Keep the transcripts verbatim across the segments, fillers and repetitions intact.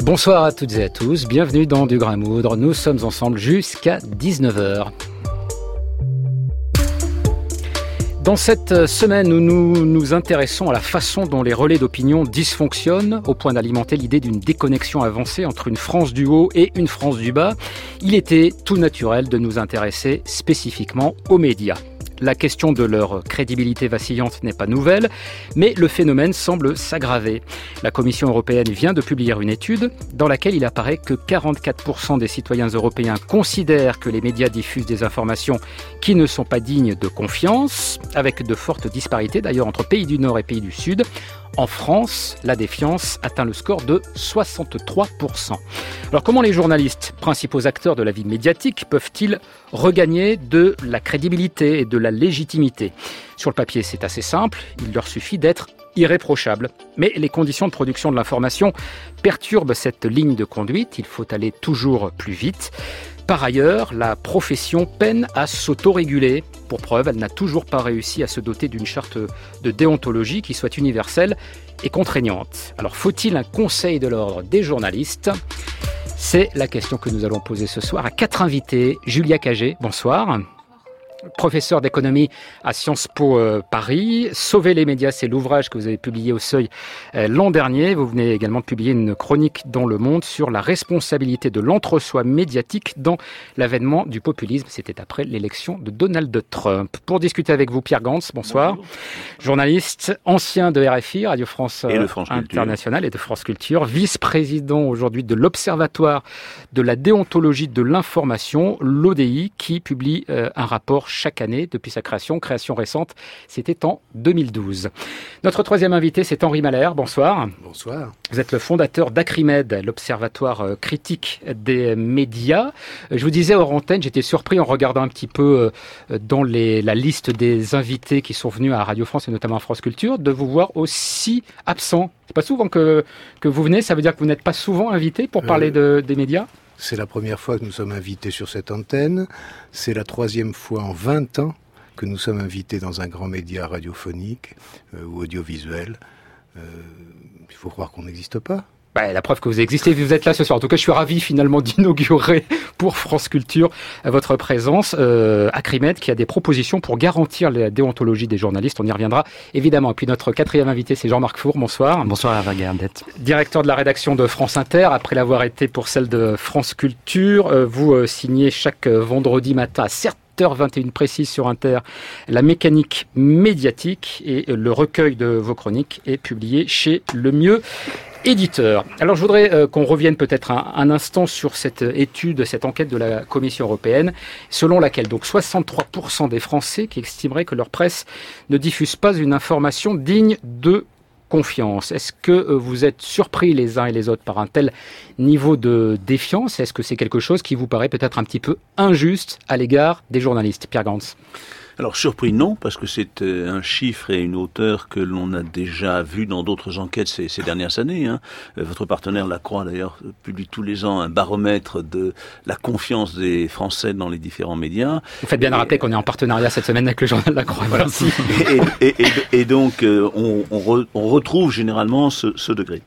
Bonsoir à toutes et à tous, bienvenue dans Du Grain à Moudre, nous sommes ensemble jusqu'à dix-neuf heures. Dans cette semaine où nous nous intéressons à la façon dont les relais d'opinion dysfonctionnent, au point d'alimenter l'idée d'une déconnexion avancée entre une France du haut et une France du bas, il était tout naturel de nous intéresser spécifiquement aux médias. La question de leur crédibilité vacillante n'est pas nouvelle, mais le phénomène semble s'aggraver. La Commission européenne vient de publier une étude dans laquelle il apparaît que quarante-quatre pour cent des citoyens européens considèrent que les médias diffusent des informations qui ne sont pas dignes de confiance, avec de fortes disparités d'ailleurs entre pays du Nord et pays du Sud. En France, la défiance atteint le score de soixante-trois pour cent. Alors comment les journalistes, principaux acteurs de la vie médiatique, peuvent-ils regagner de la crédibilité et de la légitimité ? Sur le papier, c'est assez simple, il leur suffit d'être irréprochables. Mais les conditions de production de l'information perturbent cette ligne de conduite, il faut aller toujours plus vite. Par ailleurs, la profession peine à s'autoréguler. Pour preuve, elle n'a toujours pas réussi à se doter d'une charte de déontologie qui soit universelle et contraignante. Alors, faut-il un conseil de l'ordre des journalistes ? C'est la question que nous allons poser ce soir à quatre invités. Julia Cagé, bonsoir. Professeur d'économie à Sciences Po euh, Paris. Sauver les médias, c'est l'ouvrage que vous avez publié au Seuil euh, l'an dernier. Vous venez également de publier une chronique dans Le Monde sur la responsabilité de l'entre-soi médiatique dans l'avènement du populisme. C'était après l'élection de Donald Trump. Pour discuter avec vous, Pierre Gantz, bonsoir. Bonjour. Journaliste, ancien de R F I, Radio France, euh, France Internationale et de France Culture, vice-président aujourd'hui de l'Observatoire de la déontologie de l'information, l'O D I, qui publie euh, un rapport chaque année depuis sa création, création récente, c'était en deux mille douze. Notre troisième invité, c'est Henri Mahler. Bonsoir. Bonsoir. Vous êtes le fondateur d'Acrimed, l'observatoire critique des médias. Je vous disais hors antenne, j'étais surpris en regardant un petit peu dans les, la liste des invités qui sont venus à Radio France et notamment à France Culture, de vous voir aussi absent. C'est pas souvent que, que vous venez, ça veut dire que vous n'êtes pas souvent invité pour parler euh... de, des médias ? C'est la première fois que nous sommes invités sur cette antenne. C'est la troisième fois en vingt ans que nous sommes invités dans un grand média radiophonique euh, ou audiovisuel. Euh, il faut croire qu'on n'existe pas. Bah, la preuve que vous existez, vous êtes là ce soir. En tout cas, je suis ravi finalement d'inaugurer pour France Culture votre présence. Euh, Acrimed qui a des propositions pour garantir la déontologie des journalistes. On y reviendra évidemment. Et puis notre quatrième invité, c'est Jean-Marc Four. Bonsoir. Bonsoir Hervé Gardette. Directeur de la rédaction de France Inter. Après l'avoir été pour celle de France Culture, euh, vous euh, signez chaque euh, vendredi matin à sept heures vingt et une précise sur Inter la mécanique médiatique et euh, le recueil de vos chroniques est publié chez Le Mieux Éditeur. Alors je voudrais euh, qu'on revienne peut-être un, un instant sur cette étude, cette enquête de la Commission européenne, selon laquelle donc soixante-trois pour cent des Français qui estimeraient que leur presse ne diffuse pas une information digne de confiance. Est-ce que euh, vous êtes surpris les uns et les autres par un tel niveau de défiance ? Est-ce que c'est quelque chose qui vous paraît peut-être un petit peu injuste à l'égard des journalistes ? Pierre Gantz. Alors surpris non, parce que c'est un chiffre et une hauteur que l'on a déjà vu dans d'autres enquêtes ces, ces dernières années. Hein. Votre partenaire La Croix d'ailleurs publie tous les ans un baromètre de la confiance des Français dans les différents médias. Vous faites bien et, de rappeler qu'on est en partenariat cette semaine avec le journal La Croix. Voilà. et, et, et, et donc euh, on, on, re, on retrouve généralement ce, ce degré.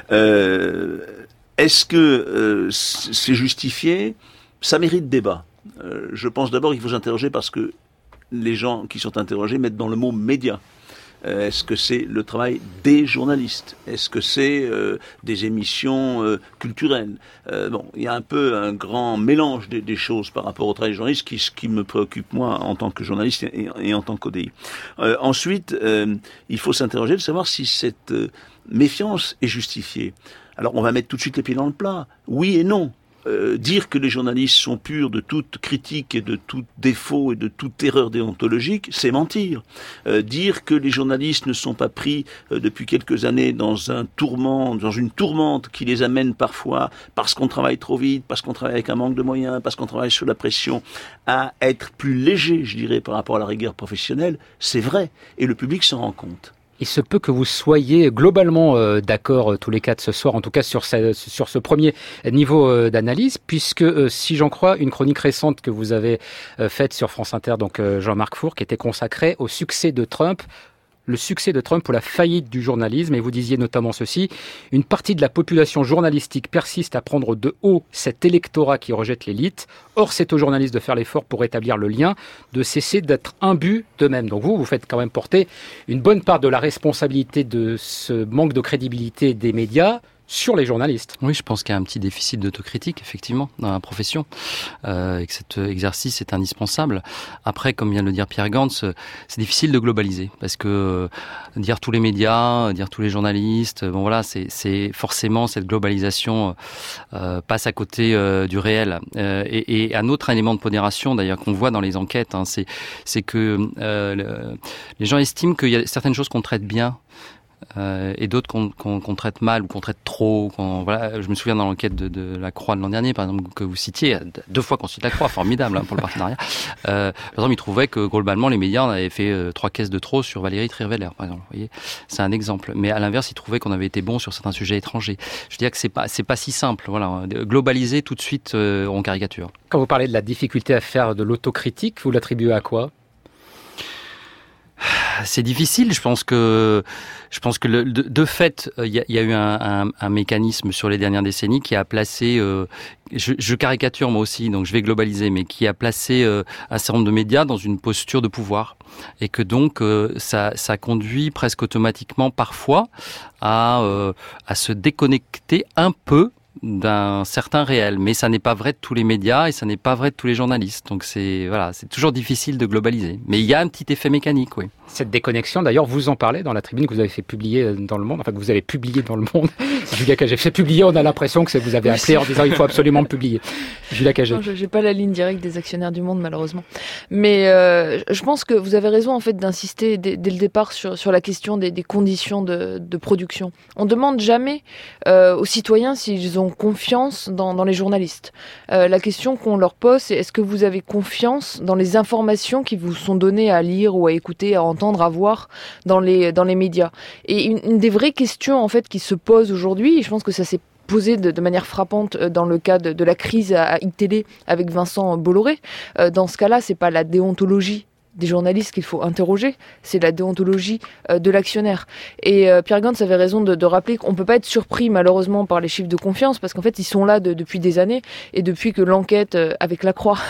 Euh, est-ce que euh, c'est justifié ? Ça mérite débat. Euh, je pense d'abord qu'il faut s'interroger parce que les gens qui sont interrogés mettent dans le mot « média ». Euh, est-ce que c'est le travail des journalistes ? Est-ce que c'est euh, des émissions euh, culturelles ? euh, Bon, il y a un peu un grand mélange des, des choses par rapport au travail des journalistes qui, qui me préoccupe moi en tant que journaliste et, et en tant qu'O D I. Euh, ensuite, euh, il faut s'interroger de savoir si cette euh, méfiance est justifiée. Alors, on va mettre tout de suite les pieds dans le plat. Oui et non. Euh, dire que les journalistes sont purs de toute critique et de tout défaut et de toute erreur déontologique, c'est mentir. Euh, dire que les journalistes ne sont pas pris euh, depuis quelques années dans un tourment, dans une tourmente qui les amène parfois, parce qu'on travaille trop vite, parce qu'on travaille avec un manque de moyens, parce qu'on travaille sous la pression, à être plus léger, je dirais, par rapport à la rigueur professionnelle, c'est vrai. Et le public s'en rend compte. Il se peut que vous soyez globalement euh, d'accord euh, tous les quatre ce soir, en tout cas sur, ce, sur ce premier niveau euh, d'analyse, puisque euh, si j'en crois, une chronique récente que vous avez euh, faite sur France Inter, donc euh, Jean-Marc Four, qui était consacrée au succès de Trump le succès de Trump ou la faillite du journalisme. Et vous disiez notamment ceci, une partie de la population journalistique persiste à prendre de haut cet électorat qui rejette l'élite. Or, c'est aux journalistes de faire l'effort pour rétablir le lien, de cesser d'être imbus d'eux-mêmes. Donc vous, vous faites quand même porter une bonne part de la responsabilité de ce manque de crédibilité des médias sur les journalistes. Oui, je pense qu'il y a un petit déficit d'autocritique, effectivement, dans la profession, euh, et que cet exercice est indispensable. Après, comme vient de le dire Pierre Gantz, c'est difficile de globaliser, parce que euh, dire tous les médias, dire tous les journalistes, bon voilà, c'est, c'est forcément cette globalisation euh, passe à côté euh, du réel. Euh, et, et un autre élément de pondération, d'ailleurs, qu'on voit dans les enquêtes, hein, c'est, c'est que euh, le, les gens estiment qu'il y a certaines choses qu'on traite bien, Euh, et d'autres qu'on, qu'on, qu'on traite mal ou qu'on traite trop. Qu'on, voilà, je me souviens dans l'enquête de, de la Croix de l'an dernier, par exemple, que vous citiez, deux fois qu'on cite la Croix, formidable hein, pour le partenariat. Euh, par exemple, ils trouvaient que globalement les médias on avait fait euh, trois caisses de trop sur Valérie Trierweiler, par exemple. Vous voyez, c'est un exemple. Mais à l'inverse, ils trouvaient qu'on avait été bon sur certains sujets étrangers. Je veux dire que c'est pas, c'est pas si simple. Voilà, globaliser tout de suite, euh, on caricature. Quand vous parlez de la difficulté à faire de l'autocritique, vous l'attribuez à quoi ? C'est difficile. Je pense que, je pense que le, de, de fait, il y a, y a eu un, un, un mécanisme sur les dernières décennies qui a placé, euh, je, je caricature moi aussi, donc je vais globaliser, mais qui a placé euh, un certain nombre de médias dans une posture de pouvoir, et que donc euh, ça, ça conduit presque automatiquement parfois à, euh, à se déconnecter un peu d'un certain réel, mais ça n'est pas vrai de tous les médias et ça n'est pas vrai de tous les journalistes. Donc c'est voilà, c'est toujours difficile de globaliser. Mais il y a un petit effet mécanique, oui. Cette déconnexion, d'ailleurs, vous en parlez dans la tribune que vous avez fait publier dans Le Monde, enfin que vous avez publié dans Le Monde. Julia Cagé, fait publier, on a l'impression que c'est, vous avez appelé en disant il faut absolument le publier. Julia Cagé. Non, je n'ai pas la ligne directe des actionnaires du Monde, malheureusement. Mais euh, je pense que vous avez raison en fait d'insister dès, dès le départ sur, sur la question des, des conditions de, de production. On ne demande jamais euh, aux citoyens s'ils ont confiance dans, dans les journalistes. Euh, la question qu'on leur pose, c'est est-ce que vous avez confiance dans les informations qui vous sont données à lire ou à écouter, à entendre, à voir dans les, dans les médias. Et une, une des vraies questions en fait qui se posent aujourd'hui, et je pense que ça s'est posé de, de manière frappante dans le cas de, de la crise à, à iTélé avec Vincent Bolloré. Euh, dans ce cas-là, c'est pas la déontologie des journalistes qu'il faut interroger, c'est la déontologie euh, de l'actionnaire. Et euh, Pierre Gantz avait raison de, de rappeler qu'on ne peut pas être surpris malheureusement par les chiffres de confiance, parce qu'en fait ils sont là de, depuis des années, et depuis que l'enquête euh, avec la Croix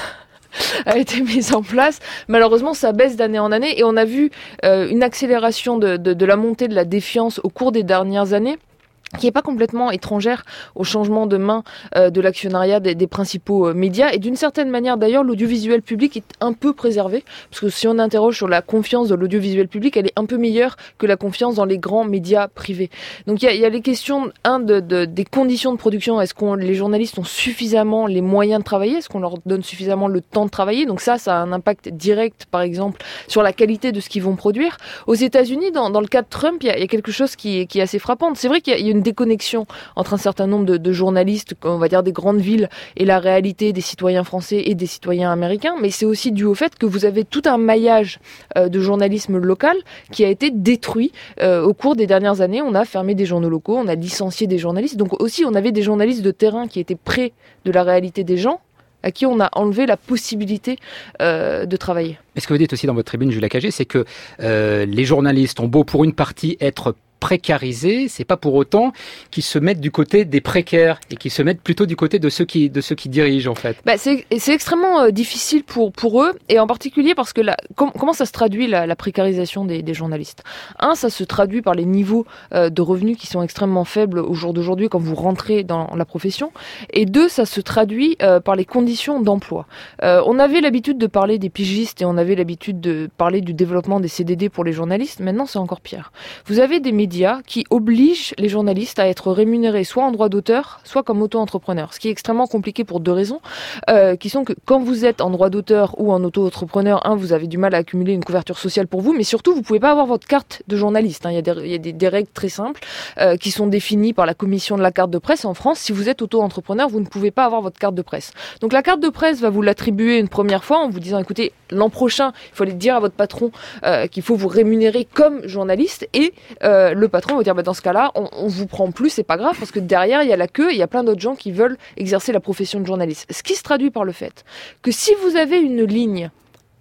a été mise en place, malheureusement ça baisse d'année en année, et on a vu euh, une accélération de, de, de la montée de la défiance au cours des dernières années, qui n'est pas complètement étrangère au changement de main euh, de l'actionnariat des, des principaux euh, médias. Et d'une certaine manière, d'ailleurs, l'audiovisuel public est un peu préservé, parce que si on interroge sur la confiance de l'audiovisuel public, elle est un peu meilleure que la confiance dans les grands médias privés. Donc il y a, y a les questions, un, de, de, des conditions de production. Est-ce que les journalistes ont suffisamment les moyens de travailler ? Est-ce qu'on leur donne suffisamment le temps de travailler ? Donc ça, ça a un impact direct, par exemple, sur la qualité de ce qu'ils vont produire. Aux États-Unis, dans, dans le cas de Trump, il y a, y a quelque chose qui, qui est assez frappant. C'est vrai qu'il y a, y a une déconnexion entre un certain nombre de, de journalistes, on va dire des grandes villes, et la réalité des citoyens français et des citoyens américains, mais c'est aussi dû au fait que vous avez tout un maillage euh, de journalisme local qui a été détruit euh, au cours des dernières années. On a fermé des journaux locaux, on a licencié des journalistes, donc aussi on avait des journalistes de terrain qui étaient près de la réalité des gens, à qui on a enlevé la possibilité euh, de travailler. Et ce que vous dites aussi dans votre tribune, Julia Cagé, c'est que euh, les journalistes ont beau pour une partie être précarisés, c'est pas pour autant qu'ils se mettent du côté des précaires et qu'ils se mettent plutôt du côté de ceux qui, de ceux qui dirigent en fait. Bah c'est, c'est extrêmement euh, difficile pour, pour eux, et en particulier parce que la, com- comment ça se traduit la, la précarisation des, des journalistes ? Un, ça se traduit par les niveaux euh, de revenus qui sont extrêmement faibles au jour d'aujourd'hui quand vous rentrez dans la profession, et deux, ça se traduit euh, par les conditions d'emploi. Euh, on avait l'habitude de parler des pigistes et on avait l'habitude de parler du développement des C D D pour les journalistes. Maintenant, c'est encore pire. Vous avez des médias qui obligent les journalistes à être rémunérés soit en droit d'auteur, soit comme auto-entrepreneur. Ce qui est extrêmement compliqué pour deux raisons, euh, qui sont que quand vous êtes en droit d'auteur ou en auto-entrepreneur, un, vous avez du mal à accumuler une couverture sociale pour vous, mais surtout, vous pouvez pas avoir votre carte de journaliste. Hein. Il y a des, il y a des, des règles très simples euh, qui sont définies par la commission de la carte de presse en France. Si vous êtes auto-entrepreneur, vous ne pouvez pas avoir votre carte de presse. Donc la carte de presse va vous l'attribuer une première fois en vous disant, écoutez, l'an prochain, il faut aller dire à votre patron euh, qu'il faut vous rémunérer comme journaliste, et euh, le patron va dire bah, dans ce cas-là, on, on vous prend plus, c'est pas grave, parce que derrière il y a la queue, il y a plein d'autres gens qui veulent exercer la profession de journaliste. Ce qui se traduit par le fait que si vous avez une ligne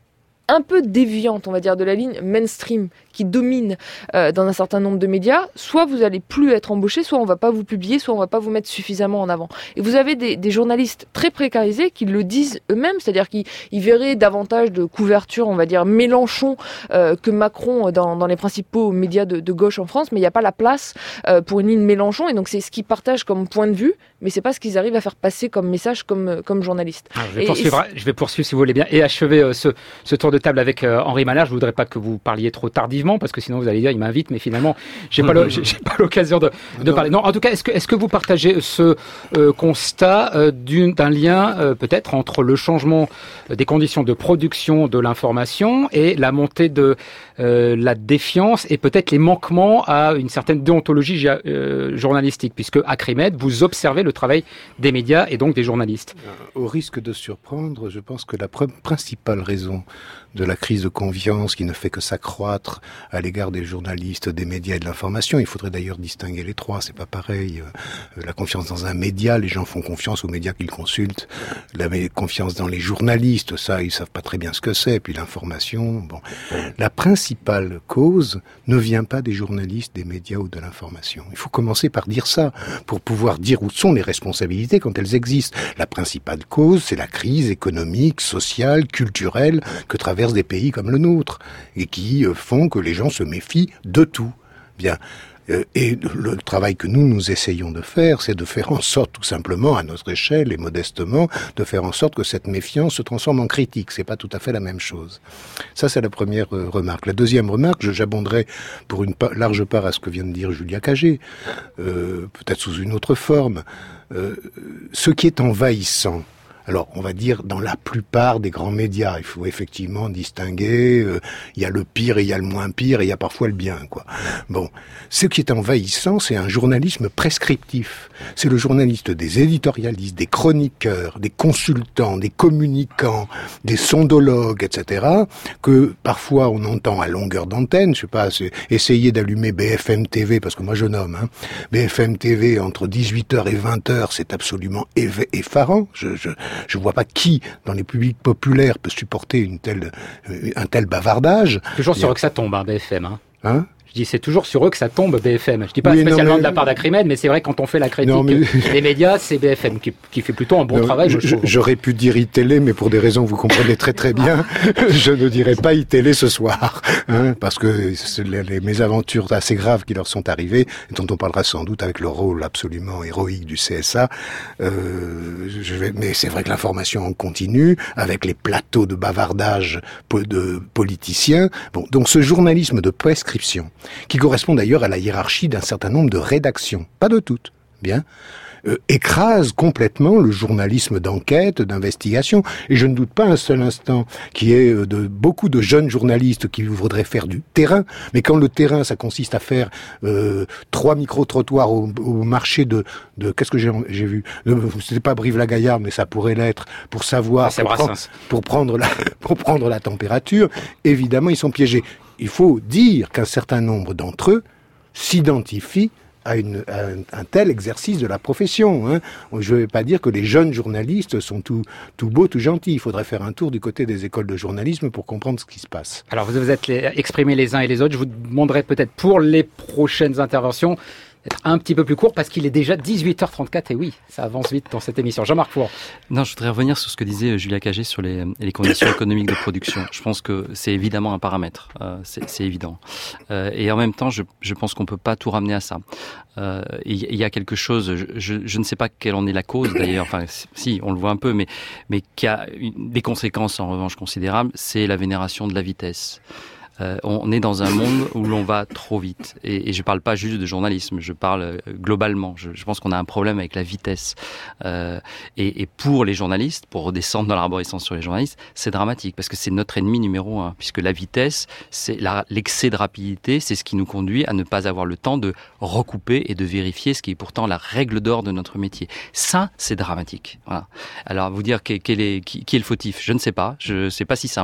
un peu déviante, on va dire, de la ligne mainstream qui domine euh, dans un certain nombre de médias, soit vous allez plus être embauché, soit on va pas vous publier, soit on va pas vous mettre suffisamment en avant. Et vous avez des, des journalistes très précarisés qui le disent eux-mêmes, c'est-à-dire qu'ils ils verraient davantage de couverture, on va dire, Mélenchon euh, que Macron dans, dans les principaux médias de, de gauche en France, mais il n'y a pas la place euh, pour une ligne Mélenchon, et donc c'est ce qu'ils partagent comme point de vue, mais c'est pas ce qu'ils arrivent à faire passer comme message comme, comme journaliste. Ah, je, vais poursuivre, et je vais poursuivre, si vous voulez bien, et achever euh, ce, ce tour de table avec euh, Henri Malherbe. Je voudrais pas que vous parliez trop tardivement, parce que sinon vous allez dire, il m'invite, mais finalement, j'ai pas, le, j'ai, j'ai pas l'occasion de, de parler. Non, en tout cas, est-ce que, est-ce que vous partagez ce euh, constat euh, d'une, d'un lien euh, peut-être entre le changement des conditions de production de l'information et la montée de euh, la défiance et peut-être les manquements à une certaine déontologie euh, journalistique, puisque à Crimed, vous observez le travail des médias et donc des journalistes. Au risque de surprendre, je pense que la principale raison de la crise de confiance qui ne fait que s'accroître à l'égard des journalistes, des médias et de l'information. Il faudrait d'ailleurs distinguer les trois, c'est pas pareil. Euh, la confiance dans un média, les gens font confiance aux médias qu'ils consultent. La confiance dans les journalistes, ça, ils savent pas très bien ce que c'est. Puis l'information, bon. La principale cause ne vient pas des journalistes, des médias ou de l'information. Il faut commencer par dire ça, pour pouvoir dire où sont les responsabilités quand elles existent. La principale cause, c'est la crise économique, sociale, culturelle que traverse des pays comme le nôtre et qui font que les gens se méfient de tout. Bien. Et le travail que nous, nous essayons de faire, c'est de faire en sorte, tout simplement, à notre échelle et modestement, de faire en sorte que cette méfiance se transforme en critique. C'est pas tout à fait la même chose. Ça, c'est la première remarque. La deuxième remarque, j'abonderai pour une large part à ce que vient de dire Julia Cagé, euh, peut-être sous une autre forme. Euh, ce qui est envahissant, alors, on va dire dans la plupart des grands médias, il faut effectivement distinguer, euh, il y a le pire et il y a le moins pire et il y a parfois le bien, quoi. Bon, ce qui est envahissant, c'est un journalisme prescriptif. C'est le journaliste des éditorialistes, des chroniqueurs, des consultants, des communicants, des sondologues, et cetera, que parfois on entend à longueur d'antenne, je sais pas, c'est essayer d'allumer B F M T V, parce que moi je nomme, hein, B F M T V entre dix-huit heures et vingt heures, c'est absolument effarant. Je, je, Je ne vois pas qui, dans les publics populaires, peut supporter une telle, un tel bavardage. Toujours sur eux que ça tombe, hein, B F M. Hein. Hein Je dis, c'est toujours sur eux que ça tombe, B F M. Je dis pas oui, spécialement non, mais... de la part d'Acrimed, mais c'est vrai, quand on fait la critique non, mais... des médias, c'est B F M qui, qui fait plutôt un bon non, travail. Je, j'aurais pu dire iTélé, mais pour des raisons que vous comprenez très très bien, je ne dirais pas iTélé ce soir, hein, parce que c'est les, les mésaventures assez graves qui leur sont arrivées, et dont on parlera sans doute avec le rôle absolument héroïque du C S A. Euh, je vais... Mais c'est vrai que l'information en continue, avec les plateaux de bavardage de politiciens. Bon, donc ce journalisme de prescription, qui correspond d'ailleurs à la hiérarchie d'un certain nombre de rédactions, pas de toutes, bien, euh, écrase complètement le journalisme d'enquête, d'investigation, et je ne doute pas un seul instant qu'il y ait de beaucoup de jeunes journalistes qui voudraient faire du terrain, mais quand le terrain, ça consiste à faire euh, trois micro-trottoirs au, au marché de, de qu'est-ce que j'ai, j'ai vu, c'était pas Brive-la-Gaillarde, mais ça pourrait l'être, pour savoir, ah, pour, prendre, pour prendre la, pour prendre la température, évidemment, ils sont piégés. Il faut dire qu'un certain nombre d'entre eux s'identifient à, une, à un, un tel exercice de la profession. Hein. Je ne vais pas dire que les jeunes journalistes sont tout, tout beaux, tout gentils. Il faudrait faire un tour du côté des écoles de journalisme pour comprendre ce qui se passe. Alors, vous vous êtes les, exprimés les uns et les autres. Je vous demanderai peut-être pour les prochaines interventions d'être un petit peu plus court parce qu'il est déjà dix-huit heures trente-quatre et oui, ça avance vite dans cette émission. Jean-Marc Four. Non, je voudrais revenir sur ce que disait Julia Cagé sur les, les conditions économiques de production. Je pense que c'est évidemment un paramètre, euh, c'est, c'est évident. Euh, et en même temps, je, je pense qu'on peut pas tout ramener à ça. Euh, il y a quelque chose, je, je, je ne sais pas quelle en est la cause d'ailleurs, enfin si, on le voit un peu, mais, mais qui a une, des conséquences en revanche considérables, c'est la vénération de la vitesse. Euh, on est dans un monde où l'on va trop vite. Et, et je parle pas juste de journalisme, je parle globalement. Je, je pense qu'on a un problème avec la vitesse. Euh, et, et pour les journalistes, pour redescendre dans l'arborescence sur les journalistes, c'est dramatique parce que c'est notre ennemi numéro un. Puisque la vitesse, c'est la, l'excès de rapidité, c'est ce qui nous conduit à ne pas avoir le temps de recouper et de vérifier ce qui est pourtant la règle d'or de notre métier. Ça, c'est dramatique. Voilà. Alors, vous dire quel est, qui, qui est le fautif, je ne sais pas. Je, c'est pas si simple.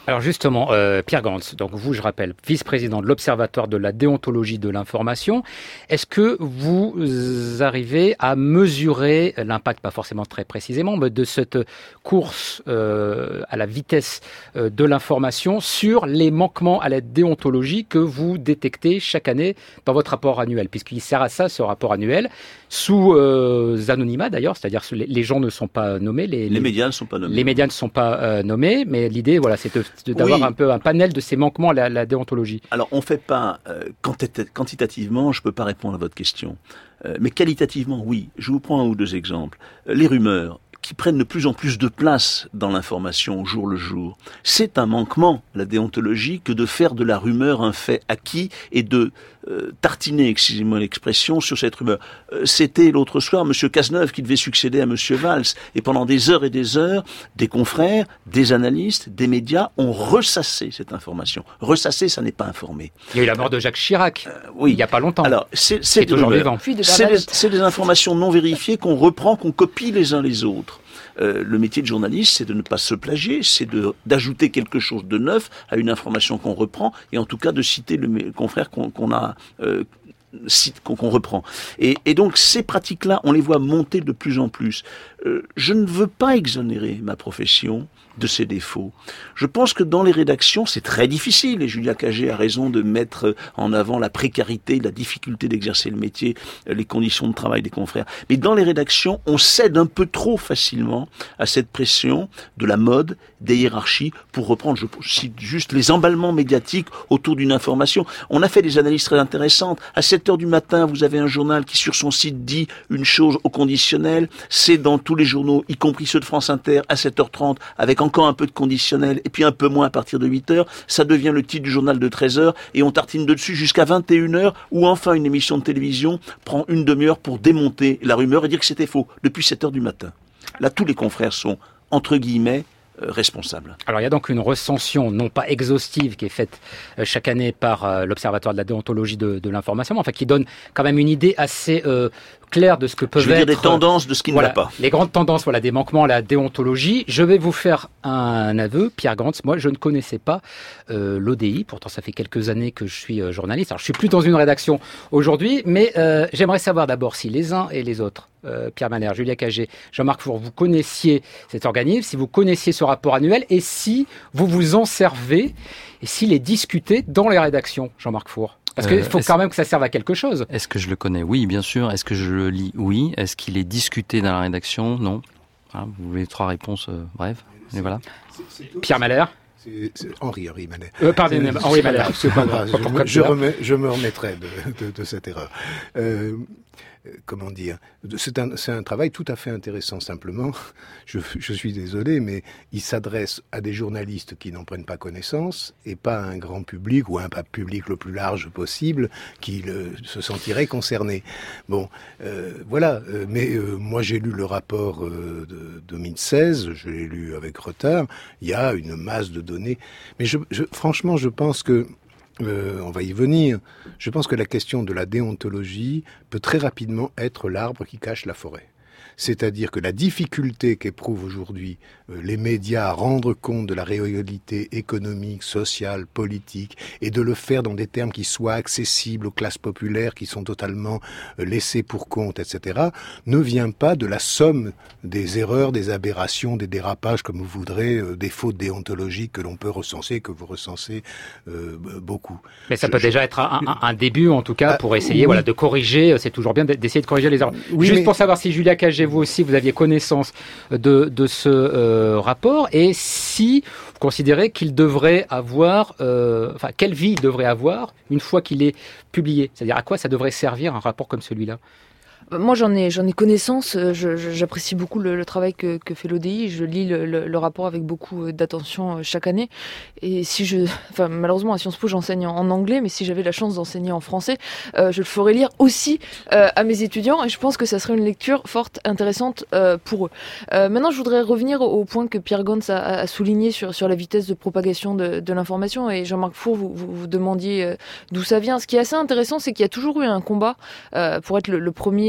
Alors justement, euh, Pierre Gantz, donc vous, je rappelle, vice-président de l'Observatoire de la déontologie de l'information, est-ce que vous arrivez à mesurer l'impact, pas forcément très précisément, mais de cette course euh, à la vitesse euh, de l'information sur les manquements à la déontologie que vous détectez chaque année dans votre rapport annuel, puisqu'il sert à ça, ce rapport annuel, sous euh, anonymat d'ailleurs, c'est-à-dire que les, les gens ne sont pas nommés. Les, les, les médias ne sont pas nommés. Les médias ne sont pas euh, nommés, mais l'idée, voilà, c'est de, de, d'avoir oui. un peu un panel de ces manquements à la, la déontologie. Alors, on ne fait pas, euh, quantitativement, je ne peux pas répondre à votre question, euh, mais qualitativement, oui. Je vous prends un ou deux exemples. Euh, les rumeurs qui prennent de plus en plus de place dans l'information au jour le jour. C'est un manquement, la déontologie, que de faire de la rumeur un fait acquis et de euh, tartiner, excusez-moi l'expression, sur cette rumeur. Euh, c'était l'autre soir M. Cazeneuve qui devait succéder à M. Valls, et pendant des heures et des heures, des confrères, des analystes, des médias ont ressassé cette information. Ressasser, ça n'est pas informer. Il y a eu la mort de Jacques Chirac, euh, oui. il n'y a pas longtemps. Alors, c'est, c'est, toujours vivant. C'est, des, c'est des informations non vérifiées qu'on reprend, qu'on copie les uns les autres. Euh, le métier de journaliste, c'est de ne pas se plagier, c'est de, d'ajouter quelque chose de neuf à une information qu'on reprend, et en tout cas de citer le confrère qu'on, qu'on a euh, cite, qu'on, qu'on reprend. Et, et donc ces pratiques-là, on les voit monter de plus en plus. Euh, je ne veux pas exonérer ma profession de ses défauts. Je pense que dans les rédactions, c'est très difficile, et Julia Cagé a raison de mettre en avant la précarité, la difficulté d'exercer le métier, les conditions de travail des confrères. Mais dans les rédactions, on cède un peu trop facilement à cette pression de la mode, des hiérarchies, pour reprendre, je cite juste les emballements médiatiques autour d'une information. On a fait des analyses très intéressantes. À sept heures du matin, vous avez un journal qui, sur son site, dit une chose au conditionnel. C'est dans tous les journaux, y compris ceux de France Inter, à sept heures trente, avec encore un peu de conditionnel, et puis un peu moins à partir de huit heures, ça devient le titre du journal de treize heures, et on tartine dessus jusqu'à vingt et une heures, où enfin une émission de télévision prend une demi-heure pour démonter la rumeur et dire que c'était faux, depuis sept heures du matin. Là, tous les confrères sont, entre guillemets, euh, responsables. Alors, il y a donc une recension, non pas exhaustive, qui est faite euh, chaque année par euh, l'Observatoire de la déontologie de, de l'information, enfin, qui donne quand même une idée assez euh, claire de ce que peuvent Je veux être... dire des tendances de ce qui voilà, ne va pas. Les grandes tendances, voilà, des manquements à la déontologie. Je vais vous faire un aveu, Pierre Gantz. Moi, je ne connaissais pas euh, l'O D I. Pourtant, ça fait quelques années que je suis euh, journaliste. Alors, je suis plus dans une rédaction aujourd'hui, mais euh, j'aimerais savoir d'abord si les uns et les autres, euh, Pierre Malher, Julia Cagé, Jean-Marc Four, vous connaissiez cet organisme, si vous connaissiez ce rapport annuel, et si vous vous en servez, et s'il est discuté dans les rédactions, Jean-Marc Four. Parce qu'il faut euh, quand même que ça serve à quelque chose. Est-ce que je le connais ? Oui, bien sûr. Est-ce que je le lis ? Oui. Est-ce qu'il est discuté dans la rédaction ? Non. Hein, vous voulez trois réponses euh, brèves ? Et voilà. C'est, c'est tout, Pierre Malher ? C'est, c'est Henri, Henri Malher. Euh, pardon, c'est, Henri Malher. C'est pas grave, je, me, je, remets, je me remettrai de, de, de cette erreur. Euh, comment dire, c'est un, c'est un travail tout à fait intéressant. Simplement, je, je suis désolé, mais il s'adresse à des journalistes qui n'en prennent pas connaissance et pas à un grand public ou à un public le plus large possible qui le, se sentirait concerné. Bon, euh, voilà. Euh, mais euh, moi, j'ai lu le rapport euh, de deux mille seize. Je l'ai lu avec retard. Il y a une masse de données, mais je, je, franchement, je pense que Euh, on va y venir. Je pense que la question de la déontologie peut très rapidement être l'arbre qui cache la forêt. C'est-à-dire que la difficulté qu'éprouvent aujourd'hui euh, les médias à rendre compte de la réalité économique, sociale, politique, et de le faire dans des termes qui soient accessibles aux classes populaires, qui sont totalement euh, laissées pour compte, et cetera, ne vient pas de la somme des erreurs, des aberrations, des dérapages, comme vous voudrez, euh, des fautes déontologiques que l'on peut recenser, que vous recensez euh, beaucoup. Mais ça je, peut je, déjà être un, un, un début, en tout cas, ah, pour essayer oui. voilà, de corriger. C'est toujours bien d'essayer de corriger les erreurs. Oui, Juste mais... pour savoir si Julia Cagé, vous aussi, vous aviez connaissance de, de ce euh, rapport, et si vous considérez qu'il devrait avoir, euh, enfin, quelle vie il devrait avoir une fois qu'il est publié. C'est-à-dire à quoi ça devrait servir un rapport comme celui-là ? Moi, j'en ai, j'en ai connaissance. Je, je, j'apprécie beaucoup le, le travail que, que fait l'O D I. Je lis le, le, le rapport avec beaucoup d'attention chaque année. Et si je, enfin, malheureusement, à Sciences Po, j'enseigne en, en anglais, mais si j'avais la chance d'enseigner en français, euh, je le ferais lire aussi euh, à mes étudiants. Et je pense que ça serait une lecture forte, intéressante euh, pour eux. Euh, maintenant, je voudrais revenir au, au point que Pierre Gantz a, a souligné sur, sur la vitesse de propagation de, de l'information. Et Jean-Marc Four, vous, vous, vous demandiez euh, d'où ça vient. Ce qui est assez intéressant, c'est qu'il y a toujours eu un combat euh, pour être le, le premier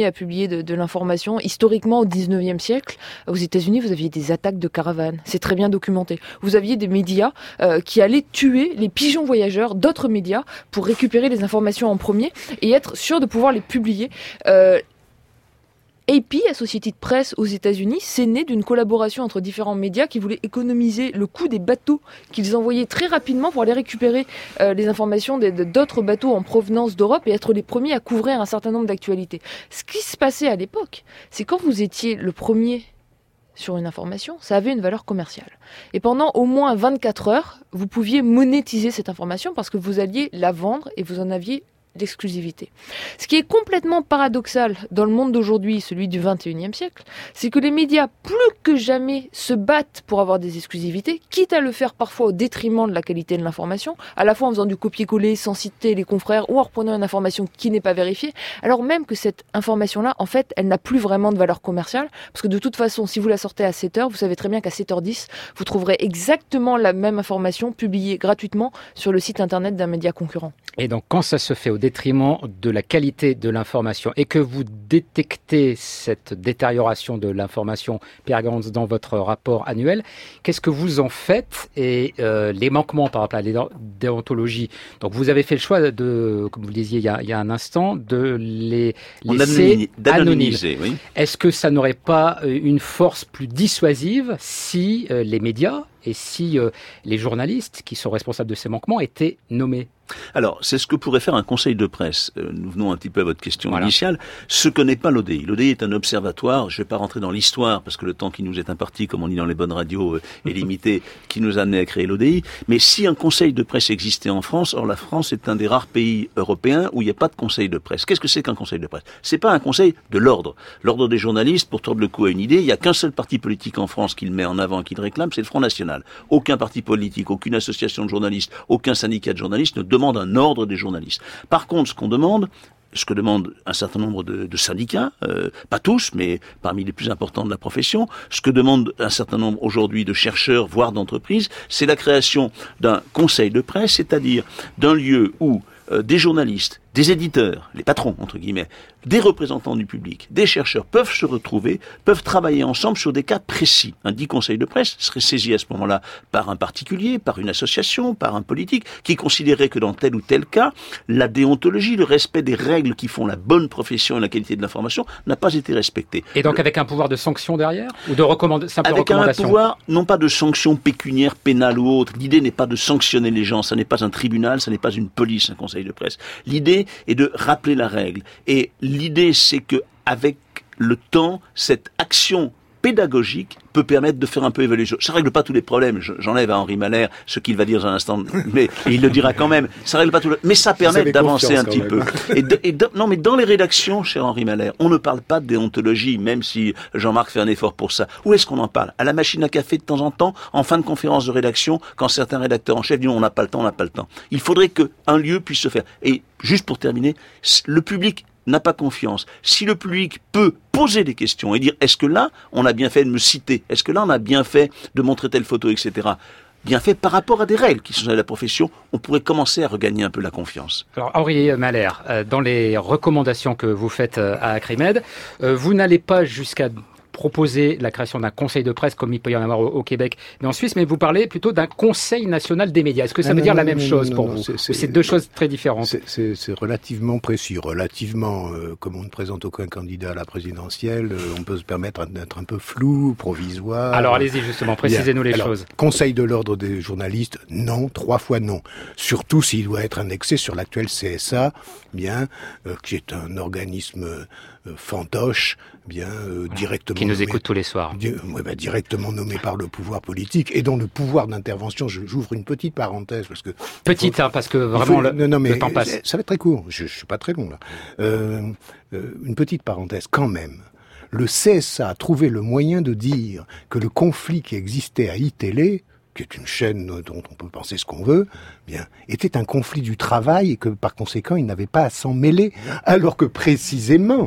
premiers à publier de, de l'information. Historiquement, au dix-neuvième siècle, aux États-Unis, vous aviez des attaques de caravanes. C'est très bien documenté. Vous aviez des médias euh, qui allaient tuer les pigeons voyageurs d'autres médias pour récupérer les informations en premier et être sûr de pouvoir les publier. Euh, A P, Associated Press aux États-Unis, c'est né d'une collaboration entre différents médias qui voulaient économiser le coût des bateaux qu'ils envoyaient très rapidement pour aller récupérer euh, les informations de, de, d'autres bateaux en provenance d'Europe et être les premiers à couvrir un certain nombre d'actualités. Ce qui se passait à l'époque, c'est quand vous étiez le premier sur une information, ça avait une valeur commerciale. Et pendant au moins vingt-quatre heures, vous pouviez monétiser cette information parce que vous alliez la vendre et vous en aviez l'exclusivité. Ce qui est complètement paradoxal dans le monde d'aujourd'hui, celui du vingt et unième siècle, c'est que les médias, plus que jamais, se battent pour avoir des exclusivités, quitte à le faire parfois au détriment de la qualité de l'information, à la fois en faisant du copier-coller sans citer les confrères ou en reprenant une information qui n'est pas vérifiée, alors même que cette information-là, en fait, elle n'a plus vraiment de valeur commerciale, parce que de toute façon, si vous la sortez à sept heures, vous savez très bien qu'à sept heures dix, vous trouverez exactement la même information publiée gratuitement sur le site internet d'un média concurrent. Et donc, quand ça se fait au détriment de la qualité de l'information et que vous détectez cette détérioration de l'information, Pierre Gans, dans votre rapport annuel, qu'est-ce que vous en faites et euh, les manquements par rapport à la déontologie? Donc, vous avez fait le choix de, comme vous le disiez il y a, il y a un instant, de les laisser anonymiser. Oui. Est-ce que ça n'aurait pas une force plus dissuasive si euh, les médias et si euh, les journalistes qui sont responsables de ces manquements étaient nommés? Alors, c'est ce que pourrait faire un conseil de presse. Euh, nous venons un petit peu à votre question voilà. initiale. Ce que n'est pas l'O D I. L'O D I est un observatoire. Je ne vais pas rentrer dans l'histoire parce que le temps qui nous est imparti, comme on dit dans les bonnes radios, euh, est limité, qui nous a amené à créer l'O D I. Mais si un conseil de presse existait en France, or la France est un des rares pays européens où il n'y a pas de conseil de presse. Qu'est-ce que c'est qu'un conseil de presse? C'est pas un conseil de l'ordre. L'ordre des journalistes, pour tordre le cou à une idée, il n'y a qu'un seul parti politique en France qui le met en avant, qui le réclame, c'est le Front National. Aucun parti politique, aucune association de journalistes, aucun syndicat de journalistes ne demande un ordre des journalistes. Par contre, ce qu'on demande, ce que demandent un certain nombre de, de syndicats, euh, pas tous, mais parmi les plus importants de la profession, ce que demande un certain nombre aujourd'hui de chercheurs, voire d'entreprises, c'est la création d'un conseil de presse, c'est-à-dire d'un lieu où euh, des journalistes, des éditeurs, les patrons, entre guillemets, des représentants du public, des chercheurs peuvent se retrouver, peuvent travailler ensemble sur des cas précis. Un dit conseil de presse serait saisi à ce moment-là par un particulier, par une association, par un politique, qui considérait que dans tel ou tel cas, la déontologie, le respect des règles qui font la bonne profession et la qualité de l'information n'a pas été respecté. Et donc le... avec un pouvoir de sanction derrière? Ou de recommanda... simple avec recommandation? Avec un pouvoir, non pas de sanction pécuniaire, pénale ou autre. L'idée n'est pas de sanctionner les gens, ça n'est pas un tribunal, ça n'est pas une police, un conseil de presse. L'idée est de rappeler la règle. Et l'idée, c'est que avec le temps, cette action pédagogique peut permettre de faire un peu évoluer les choses. Ça règle pas tous les problèmes. J'enlève à Henri Malher ce qu'il va dire dans un instant, mais il le dira quand même. Ça règle pas tout le... mais ça permet d'avancer un petit peu. Et, de, et de, non, mais dans les rédactions, cher Henri Malher, on ne parle pas de déontologie, même si Jean-Marc fait un effort pour ça. Où est-ce qu'on en parle? À la machine à café de temps en temps, en fin de conférence de rédaction, quand certains rédacteurs en chef disent on n'a pas le temps, on n'a pas le temps. Il faudrait qu'un lieu puisse se faire. Et juste pour terminer, le public n'a pas confiance. Si le public peut poser des questions et dire est-ce que là on a bien fait de me citer, est-ce que là on a bien fait de montrer telle photo, et cetera, bien fait par rapport à des règles qui sont dans la profession, on pourrait commencer à regagner un peu la confiance. Alors Henri Malher, dans les recommandations que vous faites à Acrimed, vous n'allez pas jusqu'à proposer la création d'un conseil de presse comme il peut y en avoir au, au Québec, mais en Suisse, mais vous parlez plutôt d'un conseil national des médias. Est-ce que ça ah veut non, dire non, la même non, chose non, pour non, vous? C'est, c'est, c'est deux choses très différentes. C'est, c'est, c'est relativement précis. Relativement, euh, comme on ne présente aucun candidat à la présidentielle, euh, on peut se permettre d'être un peu flou, provisoire. Alors allez-y justement, précisez-nous les Alors, choses. Conseil de l'ordre des journalistes, non, trois fois non. Surtout s'il doit être indexé sur l'actuel C S A, bien, euh, qui est un organisme euh, fantoche, bien euh, directement qui nous nommé, écoute tous les soirs. Di- ouais, bah, directement nommé par le pouvoir politique et dont le pouvoir d'intervention, je, j'ouvre une petite parenthèse parce que petite, faut, hein, parce que vraiment faut, le, non, non, mais le temps passe. Ça va être très court. Je, je suis pas très long là. Euh, euh, une petite parenthèse quand même. Le C S A a trouvé le moyen de dire que le conflit qui existait à iTélé, qui est une chaîne dont on peut penser ce qu'on veut, bien, était un conflit du travail et que par conséquent il n'avait pas à s'en mêler, alors que précisément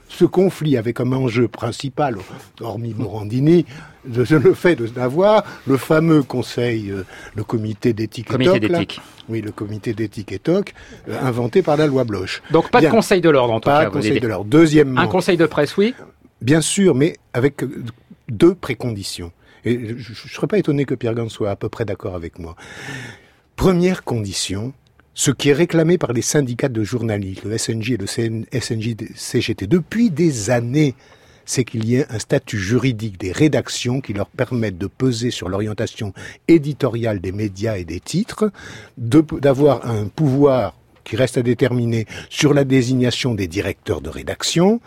ce conflit avait comme enjeu principal, hormis Morandini, de, de le fait de, d'avoir le fameux conseil, euh, le comité d'éthique comité et toc, d'éthique. Là, oui, le comité d'éthique et toc, euh, inventé par la loi Bloch. Donc pas Bien, de conseil de l'ordre en tout pas cas. Pas de conseil avez... de l'ordre. Deuxièmement, un conseil de presse, oui. Bien sûr, mais avec deux préconditions. Et je ne serais pas étonné que Pierre Gans soit à peu près d'accord avec moi. Première condition, ce qui est réclamé par les syndicats de journalistes, le S N J et le S N J C G T, depuis des années, c'est qu'il y ait un statut juridique des rédactions qui leur permette de peser sur l'orientation éditoriale des médias et des titres, de, d'avoir un pouvoir qui reste à déterminer sur la désignation des directeurs de rédaction,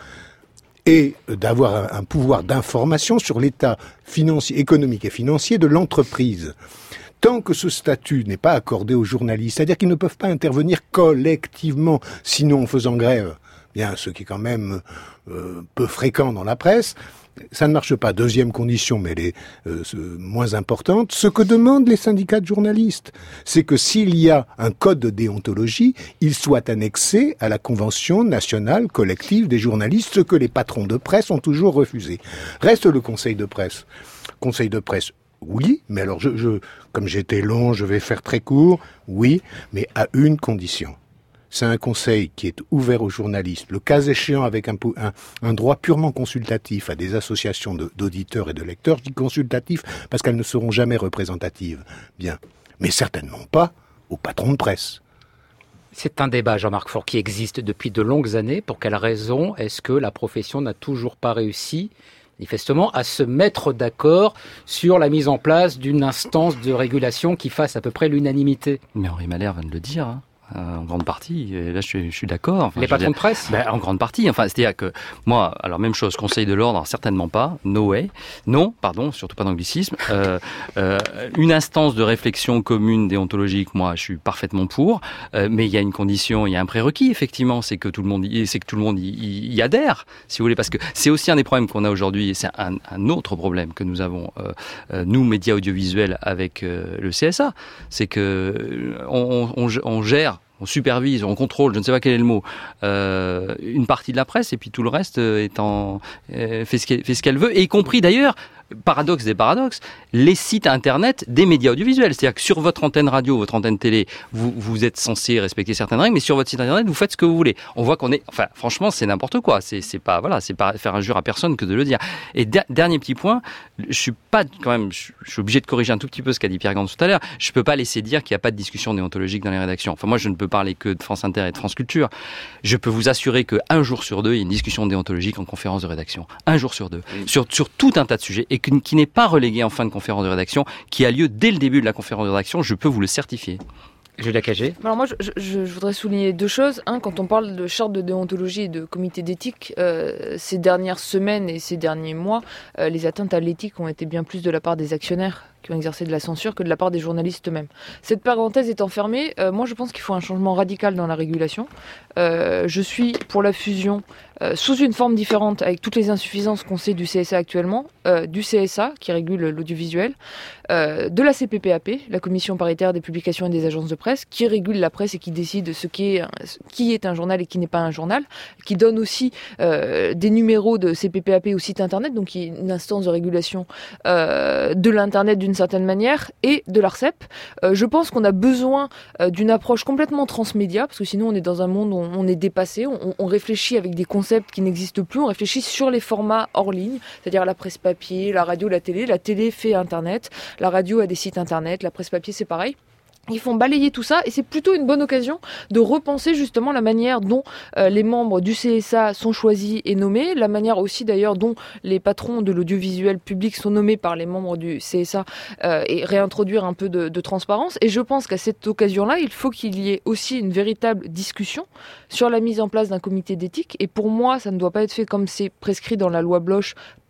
et d'avoir un, un pouvoir d'information sur l'état financier, économique et financier de l'entreprise. Tant que ce statut n'est pas accordé aux journalistes, c'est-à-dire qu'ils ne peuvent pas intervenir collectivement, sinon en faisant grève, bien, ce qui est quand même euh, peu fréquent dans la presse, ça ne marche pas. Deuxième condition, mais elle est euh, moins importante, ce que demandent les syndicats de journalistes, c'est que s'il y a un code de déontologie, il soit annexé à la Convention nationale collective des journalistes, ce que les patrons de presse ont toujours refusé. Reste le conseil de presse. Conseil de presse, oui, mais alors, je, je, comme j'étais long, je vais faire très court, oui, mais à une condition. C'est un conseil qui est ouvert aux journalistes, le cas échéant avec un, un, un droit purement consultatif à des associations de, d'auditeurs et de lecteurs. Je dis consultatif parce qu'elles ne seront jamais représentatives. Bien. Mais certainement pas aux patrons de presse. C'est un débat, Jean-Marc Faure, qui existe depuis de longues années. Pour quelle raison est-ce que la profession n'a toujours pas réussi, manifestement, à se mettre d'accord sur la mise en place d'une instance de régulation qui fasse à peu près l'unanimité? Mais Henri Malherbe vient de le dire, hein. Euh, en grande partie, et là je suis, je suis d'accord. Enfin, les patrons de presse ben, en grande partie, enfin, c'est-à-dire que moi, alors même chose, conseil de l'ordre, certainement pas, no way, non, pardon, surtout pas d'anglicisme, euh, euh, une instance de réflexion commune déontologique, moi je suis parfaitement pour, euh, mais il y a une condition, il y a un prérequis effectivement, c'est que tout le monde y, c'est que tout le monde y, y, y adhère, si vous voulez, parce que c'est aussi un des problèmes qu'on a aujourd'hui, et c'est un, un autre problème que nous avons, euh, euh, nous, médias audiovisuels, avec euh, le C S A, c'est que on, on, on gère, on supervise, on contrôle, je ne sais pas quel est le mot, euh, une partie de la presse, et puis tout le reste est en, euh, fait, ce qu'elle, fait ce qu'elle veut, et y compris d'ailleurs, paradoxe des paradoxes, les sites internet des médias audiovisuels. C'est-à-dire que sur votre antenne radio, votre antenne télé, vous, vous êtes censé respecter certaines règles, mais sur votre site internet, vous faites ce que vous voulez. On voit qu'on est, enfin, franchement, c'est n'importe quoi. C'est, c'est pas, voilà, c'est pas faire injure à personne que de le dire. Et der, dernier petit point, je suis pas, quand même, je, je suis obligé de corriger un tout petit peu ce qu'a dit Pierre Gans tout à l'heure. Je peux pas laisser dire qu'il n'y a pas de discussion déontologique dans les rédactions. Enfin, moi, je ne peux parler que de France Inter et de France Culture. Je peux vous assurer qu'un jour sur deux, il y a une discussion déontologique en conférence de rédaction. Un jour sur deux. Oui. Sur, sur tout un tas de sujets, et qui, qui n'est pas relégué en fin de conférence de rédaction, qui a lieu dès le début de la conférence de rédaction, je peux vous le certifier. Julia Cagé. Alors moi, je, je, je voudrais souligner deux choses. Un, quand on parle de charte de déontologie et de comité d'éthique, euh, ces dernières semaines et ces derniers mois, euh, les atteintes à l'éthique ont été bien plus de la part des actionnaires qui ont exercé de la censure que de la part des journalistes eux-mêmes. Cette parenthèse étant fermée, euh, moi je pense qu'il faut un changement radical dans la régulation. Euh, je suis pour la fusion euh, sous une forme différente, avec toutes les insuffisances qu'on sait du C S A actuellement, euh, du C S A qui régule l'audiovisuel, euh, de la C P P A P, la Commission paritaire des publications et des agences de presse, qui régule la presse et qui décide ce qui est, qui est un journal et qui n'est pas un journal, qui donne aussi euh, des numéros de C P P A P au site internet, donc qui est une instance de régulation euh, de l'internet d'une certaine manière, et de l'ARCEP. Euh, je pense qu'on a besoin euh, d'une approche complètement transmédia, parce que sinon on est dans un monde où on est dépassé, on, on réfléchit avec des concepts qui n'existent plus, on réfléchit sur les formats hors ligne, c'est-à-dire la presse papier, la radio, la télé. La télé fait internet, la radio a des sites internet, la presse papier c'est pareil. Ils font balayer tout ça, et c'est plutôt une bonne occasion de repenser justement la manière dont euh, les membres du C S A sont choisis et nommés, la manière aussi d'ailleurs dont les patrons de l'audiovisuel public sont nommés par les membres du C S A, euh, et réintroduire un peu de, de transparence. Et je pense qu'à cette occasion-là, il faut qu'il y ait aussi une véritable discussion sur la mise en place d'un comité d'éthique. Et pour moi, ça ne doit pas être fait comme c'est prescrit dans la loi Bloch,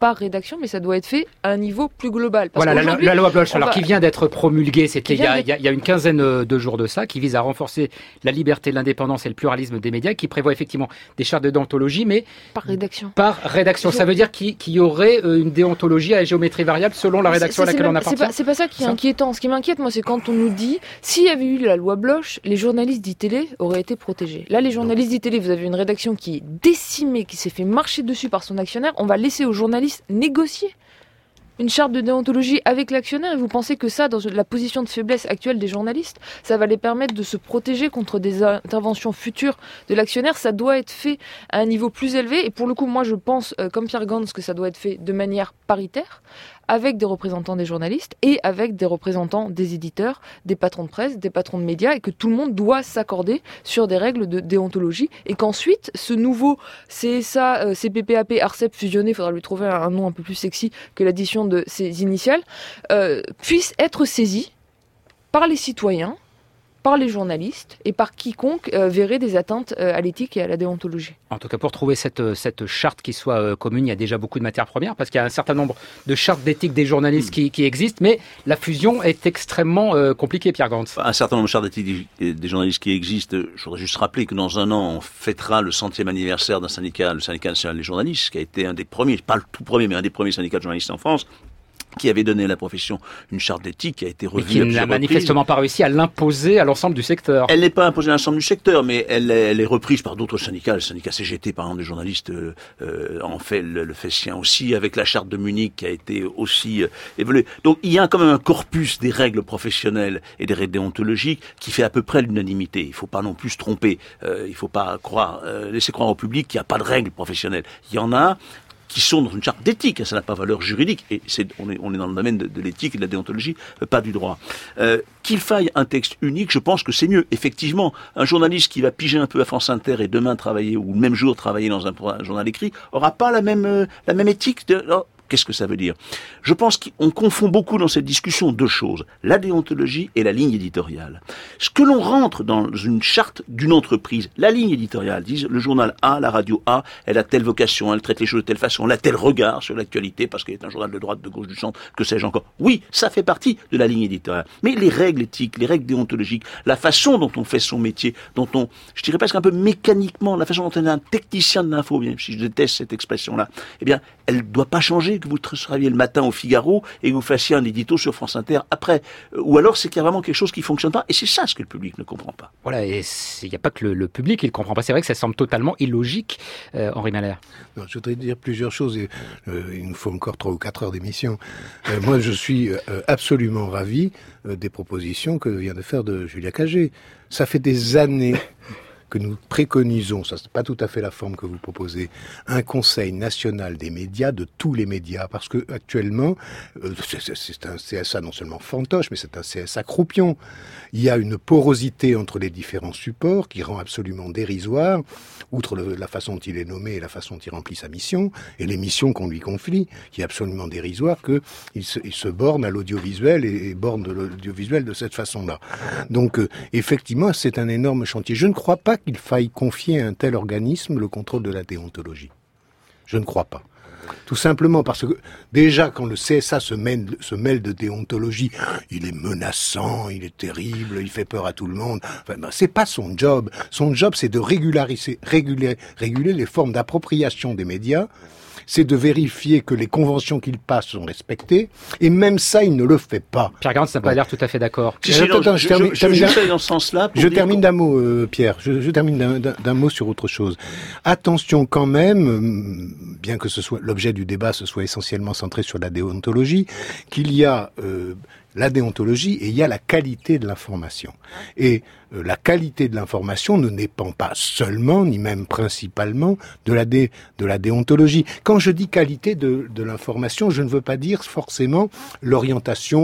par rédaction, mais ça doit être fait à un niveau plus global. Parce voilà, la, la loi Bloch, alors va... qui vient d'être promulguée, c'était il y, a, il y a une quinzaine de jours de ça, qui vise à renforcer la liberté, l'indépendance et le pluralisme des médias, qui prévoit effectivement des chartes de déontologie, mais par rédaction. Par rédaction, ça veut dire qu'il, qu'il y aurait une déontologie à géométrie variable selon la rédaction c'est, à laquelle même, on appartient. C'est pas, c'est pas ça qui est ça. inquiétant. Ce qui m'inquiète, moi, c'est quand on nous dit s'il y avait eu la loi Bloch, les journalistes d'I-Télé auraient été protégés. Là, les journalistes d'I-Télé, vous avez une rédaction qui est décimée, qui s'est fait marcher dessus par son actionnaire. On va laisser aux journalistes négocier une charte de déontologie avec l'actionnaire, et vous pensez que ça, dans la position de faiblesse actuelle des journalistes, ça va les permettre de se protéger contre des interventions futures de l'actionnaire? Ça doit être fait à un niveau plus élevé, et pour le coup, moi je pense, euh, comme Pierre Gans, que ça doit être fait de manière paritaire, avec des représentants des journalistes et avec des représentants des éditeurs, des patrons de presse, des patrons de médias, et que tout le monde doit s'accorder sur des règles de déontologie, et qu'ensuite, ce nouveau C S A, euh, C P P A P, ARCEP fusionné, il faudra lui trouver un nom un peu plus sexy que l'addition de ses initiales, euh, puisse être saisi par les citoyens, par les journalistes et par quiconque euh, verrait des atteintes euh, à l'éthique et à la déontologie. En tout cas, pour trouver cette, cette charte qui soit euh, commune, il y a déjà beaucoup de matières premières, parce qu'il y a un certain nombre de chartes d'éthique des journalistes mmh. qui, qui existent, mais la fusion est extrêmement euh, compliquée, Pierre Gans. Un certain nombre de chartes d'éthique des journalistes qui existent. Je voudrais juste rappeler que dans un an, on fêtera le centième anniversaire d'un syndicat, le syndicat national des journalistes, qui a été un des premiers, pas le tout premier, mais un des premiers syndicats de journalistes en France, qui avait donné à la profession une charte d'éthique qui a été revue. Mais qui n'a manifestement pas réussi à l'imposer à l'ensemble du secteur. Elle n'est pas imposée à l'ensemble du secteur, mais elle est, elle est reprise par d'autres syndicats. Le syndicat C G T, par exemple, des journalistes, euh, en fait le, le fait sien aussi, avec la charte de Munich qui a été aussi euh, évoluée. Donc il y a quand même un corpus des règles professionnelles et des règles déontologiques qui fait à peu près l'unanimité. Il ne faut pas non plus se tromper. Euh, il ne faut pas croire, euh, laisser croire au public qu'il n'y a pas de règles professionnelles. Il y en a qui sont dans une charte d'éthique, ça n'a pas valeur juridique, et c'est, on, est, on est dans le domaine de, de l'éthique et de la déontologie, euh, pas du droit. Euh, qu'il faille un texte unique, je pense que c'est mieux. Effectivement, un journaliste qui va piger un peu à France Inter et demain travailler, ou le même jour travailler dans un, un journal écrit, aura pas la même, euh, la même éthique de... Alors, qu'est-ce que ça veut dire? Je pense qu'on confond beaucoup dans cette discussion deux choses, la déontologie et la ligne éditoriale. Ce que l'on rentre dans une charte d'une entreprise, la ligne éditoriale, disent le journal A, la radio A, elle a telle vocation, elle traite les choses de telle façon, elle a tel regard sur l'actualité parce qu'elle est un journal de droite, de gauche, du centre, que sais-je encore. Oui, ça fait partie de la ligne éditoriale. Mais les règles éthiques, les règles déontologiques, la façon dont on fait son métier, dont on, je dirais presque un peu mécaniquement, la façon dont on est un technicien de l'info, bien si je déteste cette expression-là, eh bien, elle ne doit pas changer, que vous travailliez le matin au Figaro et que vous fassiez un édito sur France Inter après. Ou alors c'est qu'il y a vraiment quelque chose qui ne fonctionne pas, et c'est ça ce que le public ne comprend pas. Voilà, et il n'y a pas que le, le public qui ne comprend pas. C'est vrai que ça semble totalement illogique, euh, Henri Mahler. Non, je voudrais dire plusieurs choses, et, euh, il nous faut encore trois ou quatre heures d'émission. Euh, moi, je suis euh, absolument ravi euh, des propositions que vient de faire de Julia Cagé. Ça fait des années que nous préconisons, ça c'est pas tout à fait la forme que vous proposez, un conseil national des médias, de tous les médias, parce que actuellement, euh, c'est, c'est un C S A non seulement fantoche, mais c'est un C S A croupion. Il y a une porosité entre les différents supports qui rend absolument dérisoire, outre le, la façon dont il est nommé et la façon dont il remplit sa mission, et les missions qu'on lui confie, qui est absolument dérisoire, qu'il se, il se borne à l'audiovisuel et, et borne de l'audiovisuel de cette façon-là. Donc, euh, effectivement, c'est un énorme chantier. Je ne crois pas qu'il faille confier à un tel organisme le contrôle de la déontologie. Je ne crois pas. Tout simplement parce que, déjà, quand le C S A se mêle, se mêle de déontologie, il est menaçant, il est terrible, il fait peur à tout le monde. Enfin, ben, c'est pas son job. Son job, c'est de régulariser, réguler, réguler les formes d'appropriation des médias. C'est de vérifier que les conventions qu'il passe sont respectées, et même ça, il ne le fait pas. Pierre Gans n'a pas l'air tout à fait d'accord. Si, si, non, je, je, termine, je, je, je dans ce sens-là. Je termine d'un mot, euh, Pierre. Je, je termine d'un, d'un, d'un mot sur autre chose. Attention quand même, bien que ce soit l'objet du débat, ce soit essentiellement centré sur la déontologie, qu'il y a euh, la déontologie et il y a la qualité de l'information. Et euh, la qualité de l'information ne dépend pas seulement, ni même principalement, de la, dé, de la déontologie. Quand je dis qualité de, de l'information, je ne veux pas dire forcément l'orientation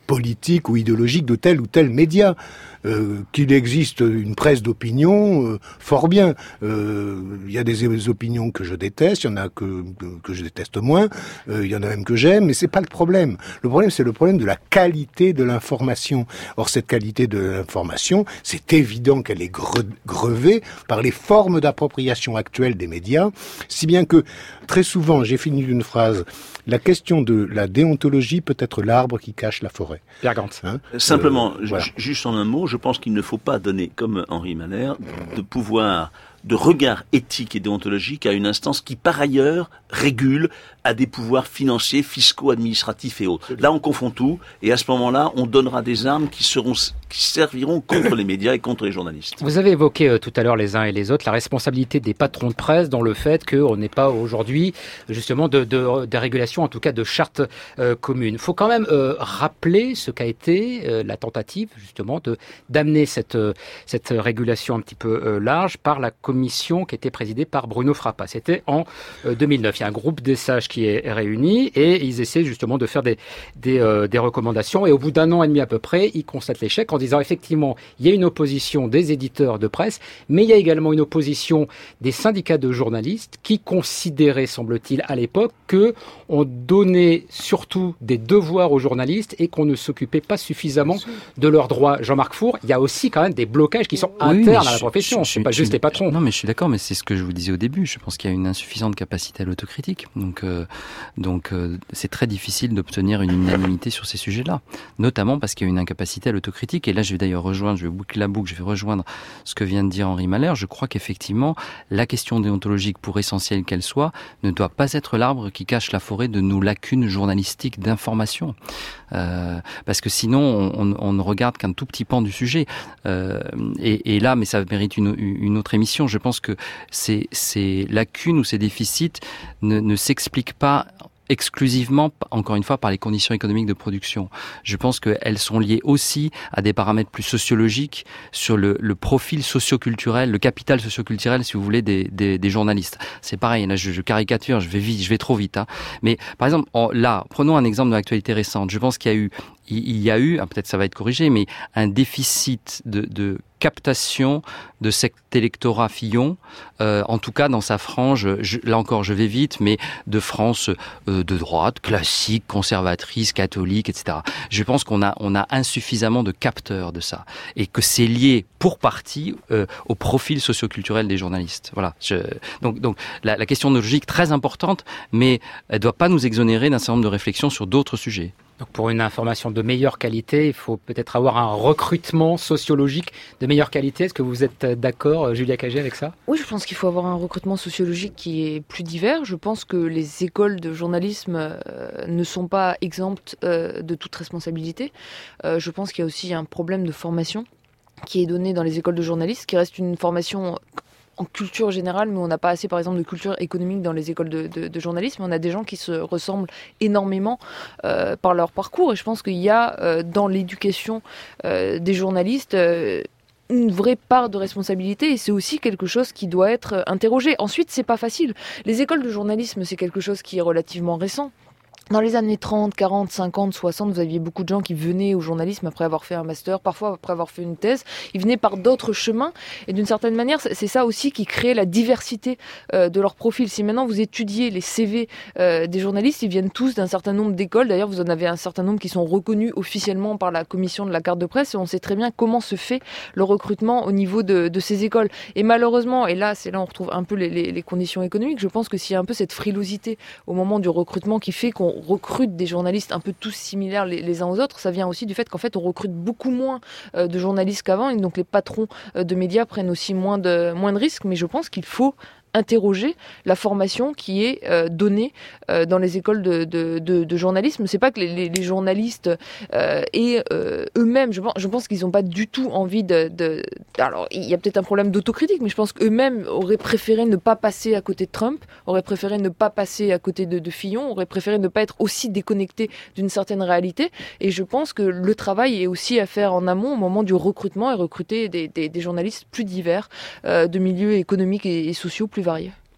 politique ou idéologique de tel ou tel média. Euh, qu'il existe une presse d'opinion, euh, fort bien. Euh, il y a des, des opinions que je déteste, il y en a que, que je déteste moins, euh, il y en a même que j'aime, mais c'est pas le problème. Le problème, c'est le problème de la qualité de l'information. Or, cette qualité de l'information, c'est évident qu'elle est gre- grevée par les formes d'appropriation actuelles des médias, si bien que, très souvent, j'ai fini d'une phrase, la question de la déontologie peut être l'arbre qui cache la forêt. Pierre Gantz. Hein Simplement, euh, voilà. Juste en un mot, je pense qu'il ne faut pas donner, comme Henri Mahler, de pouvoir de regard éthique et déontologique à une instance qui, par ailleurs, régule à des pouvoirs financiers, fiscaux, administratifs et autres. Là, on confond tout, et à ce moment-là, on donnera des armes qui seront, qui serviront contre les médias et contre les journalistes. Vous avez évoqué euh, tout à l'heure les uns et les autres la responsabilité des patrons de presse dans le fait qu'on n'est pas aujourd'hui, justement, de, de, de régulation, en tout cas de charte euh, commune. Il faut quand même euh, rappeler ce qu'a été euh, la tentative, justement, de d'amener cette, euh, cette régulation un petit peu euh, large par la commission qui était présidée par Bruno Frappa. C'était en euh, deux mille neuf. Il y a un groupe des sages qui est réuni et ils essaient justement de faire des, des, euh, des recommandations. Et au bout d'un an et demi à peu près, ils constatent l'échec en disant effectivement, il y a une opposition des éditeurs de presse, mais il y a également une opposition des syndicats de journalistes qui considéraient, semble-t-il, à l'époque, qu'on donnait surtout des devoirs aux journalistes et qu'on ne s'occupait pas suffisamment de leurs droits. Jean-Marc Four, il y a aussi quand même des blocages qui sont oui, internes à la je, profession. Je, je, c'est pas je, juste je, les patrons. Non, mais je suis d'accord, mais c'est ce que je vous disais au début. Je pense qu'il y a une insuffisante capacité à l'autocritique. Donc, euh, donc euh, c'est très difficile d'obtenir une unanimité sur ces sujets-là, notamment parce qu'il y a une incapacité à l'autocritique. Et là, je vais d'ailleurs rejoindre, je vais boucler la boucle, je vais rejoindre ce que vient de dire Henri Mahler. Je crois qu'effectivement, la question déontologique, pour essentielle qu'elle soit, ne doit pas être l'arbre qui cache la forêt de nos lacunes journalistiques d'information. Euh, parce que sinon, on, on ne regarde qu'un tout petit pan du sujet. Euh, et, et là, mais ça mérite une, une autre émission. Je pense que ces, ces lacunes ou ces déficits ne, ne s'expliquent pas exclusivement, encore une fois, par les conditions économiques de production. Je pense qu'elles sont liées aussi à des paramètres plus sociologiques sur le, le profil socioculturel, le capital socioculturel, si vous voulez, des, des, des journalistes. C'est pareil, là, je, je caricature, je vais vite, je vais trop vite. Hein. Mais par exemple, en, là, prenons un exemple de l'actualité récente. Je pense qu'il y a eu, il y a eu, ah, peut-être ça va être corrigé, mais un déficit de, de captation de cet électorat Fillon, euh, en tout cas dans sa frange, je, là encore je vais vite, mais de France euh, de droite, classique, conservatrice, catholique, et cetera. Je pense qu'on a, on a insuffisamment de capteurs de ça, et que c'est lié pour partie euh, au profil socioculturel des journalistes. Voilà. Je, donc, donc la, la question de logique très importante, mais elle ne doit pas nous exonérer d'un certain nombre de réflexions sur d'autres sujets. Donc pour une information de meilleure qualité, il faut peut-être avoir un recrutement sociologique de meilleure qualité. Est-ce que vous êtes d'accord, Julia Cagé, avec ça ? Oui, je pense qu'il faut avoir un recrutement sociologique qui est plus divers. Je pense que les écoles de journalisme euh, ne sont pas exemptes euh, de toute responsabilité. Euh, je pense qu'il y a aussi un problème de formation qui est donné dans les écoles de journalisme, qui reste une formation en culture générale, mais on n'a pas assez, par exemple, de culture économique dans les écoles de, de, de journalisme. On a des gens qui se ressemblent énormément euh, par leur parcours. Et je pense qu'il y a euh, dans l'éducation euh, des journalistes euh, une vraie part de responsabilité, et c'est aussi quelque chose qui doit être interrogé. Ensuite, c'est pas facile. Les écoles de journalisme, c'est quelque chose qui est relativement récent. Dans les années trente, quarante, cinquante, soixante, vous aviez beaucoup de gens qui venaient au journalisme après avoir fait un master, parfois après avoir fait une thèse. Ils venaient par d'autres chemins. Et d'une certaine manière, c'est ça aussi qui crée la diversité euh, de leur profil. Si maintenant vous étudiez les C V euh, des journalistes, ils viennent tous d'un certain nombre d'écoles. D'ailleurs, vous en avez un certain nombre qui sont reconnus officiellement par la commission de la carte de presse. Et on sait très bien comment se fait le recrutement au niveau de, de ces écoles. Et malheureusement, et là, c'est là on retrouve un peu les, les, les conditions économiques. Je pense que s'il y a un peu cette frilosité au moment du recrutement qui fait qu'on recrute des journalistes un peu tous similaires les, les uns aux autres, ça vient aussi du fait qu'en fait on recrute beaucoup moins euh, de journalistes qu'avant, et donc les patrons euh, de médias prennent aussi moins de, moins de risques. Mais je pense qu'il faut interroger la formation qui est euh, donnée euh, dans les écoles de, de, de, de journalisme. C'est pas que les, les, les journalistes euh, et euh, eux-mêmes, je pense, je pense qu'ils n'ont pas du tout envie de, de... Alors, il y a peut-être un problème d'autocritique, mais je pense qu'eux-mêmes auraient préféré ne pas passer à côté de Trump, auraient préféré ne pas passer à côté de, de Fillon, auraient préféré ne pas être aussi déconnectés d'une certaine réalité. Et je pense que le travail est aussi à faire en amont au moment du recrutement, et recruter des, des, des journalistes plus divers, euh, de milieux économiques et, et sociaux plus variés.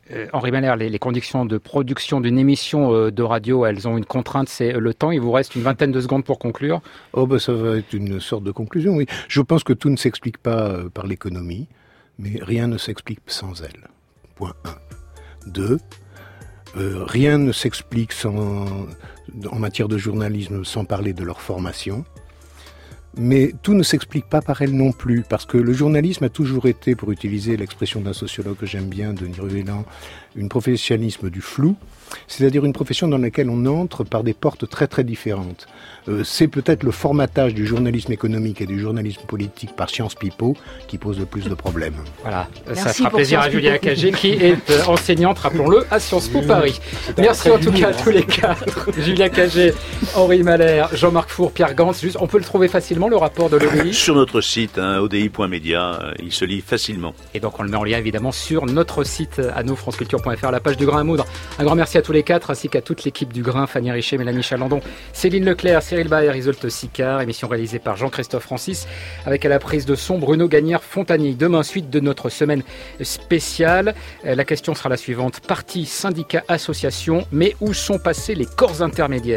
Euh, Henri Malher, les, les conditions de production d'une émission euh, de radio, elles ont une contrainte, c'est le temps. Il vous reste une vingtaine de secondes pour conclure. Oh ben ça va être une sorte de conclusion, oui. Je pense que tout ne s'explique pas euh, par l'économie, mais rien ne s'explique sans elle. Point un. Deux, euh, rien ne s'explique sans, en matière de journalisme sans parler de leur formation. Mais tout ne s'explique pas par elle non plus, parce que le journalisme a toujours été, pour utiliser l'expression d'un sociologue que j'aime bien, Denis Ruellan, une professionnalisme du flou, c'est-à-dire une profession dans laquelle on entre par des portes très très différentes. Euh, c'est peut-être le formatage du journalisme économique et du journalisme politique par Sciences Pipo qui pose le plus de problèmes. Voilà, Merci ça fera plaisir Sciences à Julia Pipo. Cagé qui est euh, enseignante, rappelons-le, à Sciences Po Paris. Merci en tout cas à tous les quatre. Julia Cagé, Henri Malher, Jean-Marc Four, Pierre Gans. Juste, on peut le trouver facilement, le rapport de l'O D I. Sur notre site, hein, O D I point média, euh, il se lit facilement. Et donc on le met en lien évidemment sur notre site à nous, franceculture point f r, la page du Grain à moudre. Un grand merci à tous les quatre, ainsi qu'à toute l'équipe du Grain, Fanny Richet, Mélanie Chalandon, Céline Leclerc, Cyril Baer, Isolte Sicard. Émission réalisée par Jean-Christophe Francis, avec à la prise de son Bruno Gagnère-Fontagny. Demain, suite de notre semaine spéciale. La question sera la suivante. Partis, syndicats, associations, mais où sont passés les corps intermédiaires ?